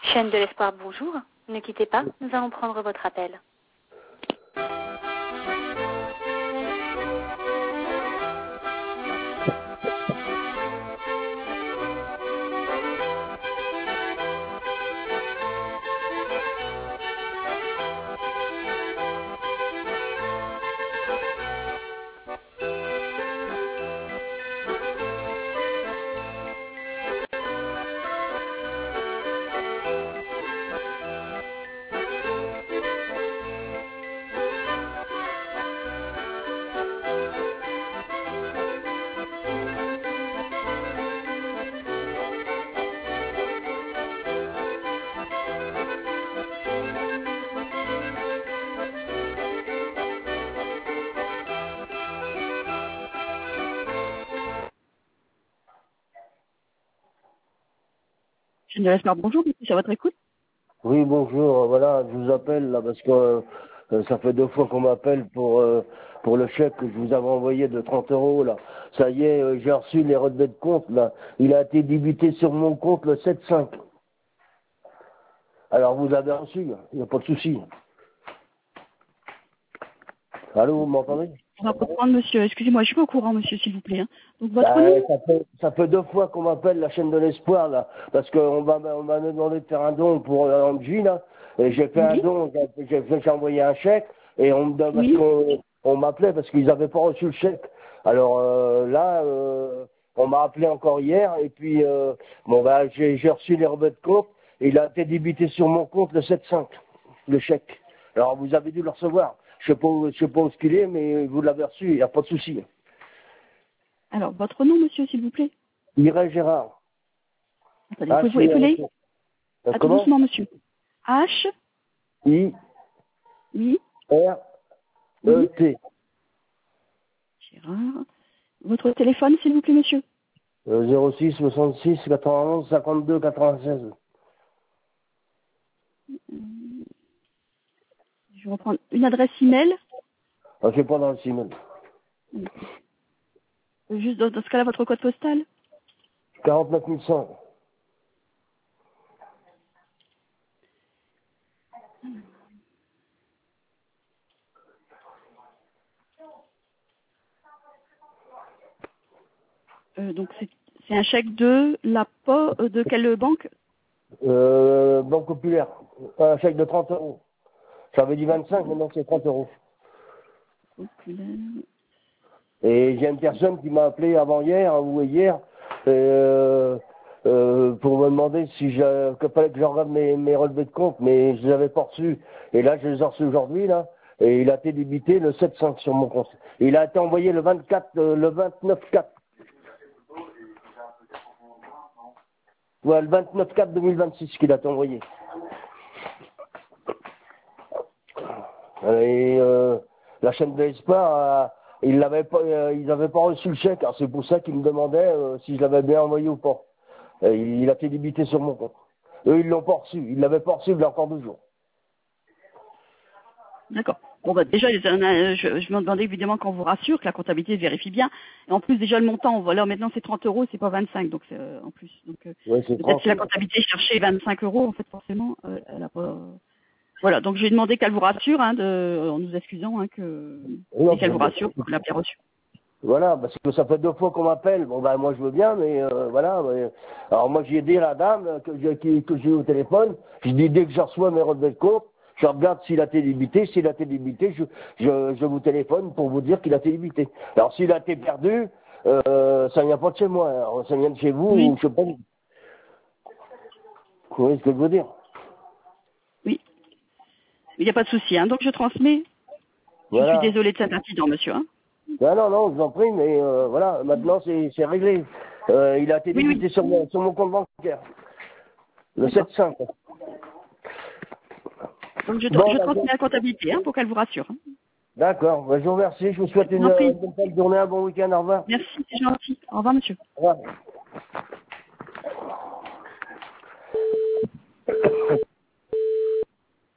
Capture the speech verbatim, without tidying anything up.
Chaîne de l'espoir, bonjour. Ne quittez pas, nous allons prendre votre appel. Chaîne de l'espoir, bonjour, c'est à votre écoute. Oui, bonjour, voilà, je vous appelle là parce que euh, ça fait deux fois qu'on m'appelle pour euh, pour le chèque que je vous avais envoyé de trente euros là. Ça y est, euh, j'ai reçu les relevés de compte là. Il a été débité sur mon compte le sept cinq. Alors vous avez reçu, il n'y a pas de souci. Allô, vous m'entendez? On va reprendre, monsieur. Excusez-moi, je suis pas au courant, monsieur, s'il vous plaît. hein. Donc, votre Bah, nom ça, fait, ça fait deux fois qu'on m'appelle la chaîne de l'espoir là, parce qu'on m'a on m'a demandé de faire un don pour euh, Angie là, et j'ai fait un Oui. don, j'ai j'ai- j'ai envoyé un chèque, et on me donne parce Oui. qu'on on m'appelait parce qu'ils n'avaient pas reçu le chèque. Alors euh, là, euh, on m'a appelé encore hier, et puis euh, bon bah j'ai j'ai reçu les relevés de compte, et il a été débité sur mon compte le sept cinq, le chèque. Alors vous avez dû le recevoir. Je sais pas, où- je sais pas où ce qu'il est, mais vous l'avez reçu, il n'y a pas de souci. Alors, votre nom, monsieur, s'il vous plaît. Mireille Gérard. Attendez, Ah, pouvez-vous si, épeler euh, À tout comment? doucement, monsieur. H. I Oui. R E Oui. T. Gérard. Votre téléphone, s'il vous plaît, monsieur. Euh, zéro six soixante-six quatre-vingt-onze cinquante-deux quatre-vingt-seize. Je vais reprendre une adresse email. Ah, c'est pas dans le Simon. Juste dans, dans ce cas-là, votre code postal. quarante-neuf mille cent. Euh, donc, c'est c'est un chèque de la po euh, de quelle banque? Euh, Banque Populaire. Un chèque de trente euros. J'avais dit vingt-cinq, maintenant c'est trente euros. Populaire. Et j'ai une personne qui m'a appelé avant hier ou hier euh, euh, pour me demander si je, que fallait que je regarde mes, mes relevés de compte, mais je les avais pas reçus. Et là, je les ai reçus aujourd'hui, là, et il a été débité le sept cinq sur mon compte. Il a été envoyé le vingt-quatre, euh, le vingt-neuf quatre. Ouais, le vingt-neuf quatre deux mille vingt-six qu'il a été envoyé. Et euh, la chaîne de l'espoir, euh, ils l'avaient pas, euh, ils n'avaient pas reçu le chèque. Alors c'est pour ça qu'ils me demandaient euh, si je l'avais bien envoyé ou pas. Et il a été débité sur mon compte. Eux, ils l'ont pas reçu. Ils l'avaient pas reçu il y a encore deux jours. D'accord. Bon, bah, déjà, les- euh, je, je me demandais évidemment qu'on vous rassure, que la comptabilité vérifie bien. Et en plus, déjà, le montant, voilà, maintenant c'est trente euros, c'est pas vingt-cinq, donc c'est, euh, en plus. Donc, euh, Ouais, c'est peut-être trente. si la comptabilité cherchait vingt-cinq euros, en fait, forcément, euh, elle a pas. Voilà, donc j'ai demandé qu'elle vous rassure, hein, de, en nous excusant, hein, que Non, et qu'elle vous bon, rassure qu'on l'a bien reçu. voilà, parce que ça fait deux fois qu'on m'appelle. Bon ben moi je veux bien, mais euh, voilà. Mais... Alors moi j'ai dit à la dame que j'ai qui- que j'ai eu au téléphone, je dis dès que je reçois mes relevés de compte, je regarde s'il a été débité, s'il a été débité, je, je, je vous téléphone pour vous dire qu'il a été débité. Alors s'il a été perdu, euh, ça vient pas de chez moi, alors, ça vient de chez vous, Oui, ou je sais pas. Vous voyez ce que je veux dire? oui, il n'y a pas de souci, hein, donc je transmets. Je suis Voilà. désolée de cet incident, monsieur. Hein. Non, non, non, je vous en prie, mais euh, voilà, maintenant c'est c'est réglé. Euh, il a été Oui, oui, débité sur mon, sur mon compte bancaire, le d'accord. sept cinq. Donc je, Bon, je bah, transmets à la comptabilité, hein, pour qu'elle vous rassure. Hein. d'accord, bah, je vous remercie, je vous souhaite Je vous une, en une prie. bonne fin de journée, un bon week-end, au revoir. Merci, c'est gentil. Au revoir, monsieur. Au revoir.